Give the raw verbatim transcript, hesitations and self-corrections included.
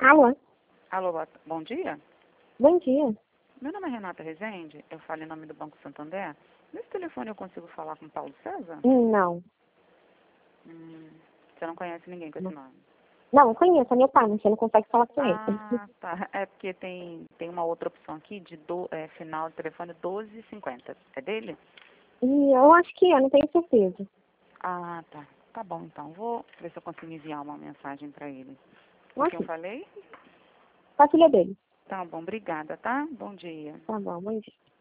Alô? Alô, boa- bom dia. Bom dia. Meu nome é Renata Rezende, eu falo em nome do Banco Santander. Nesse telefone eu consigo falar com o Paulo César? Não. Hum, você não conhece ninguém com esse nome? Não, eu conheço, é meu pai, mas você não consegue falar com ele. Ah, tá. É porque tem, tem uma outra opção aqui de do, é, final de telefone doze cinquenta. É dele? E eu acho que é, não tenho certeza. Ah, tá. Tá bom, então. Vou ver se eu consigo enviar uma mensagem para ele. Com quem eu Ok. falei? Com a filha dele. Tá bom, obrigada, tá? Bom dia. Tá bom, bom dia.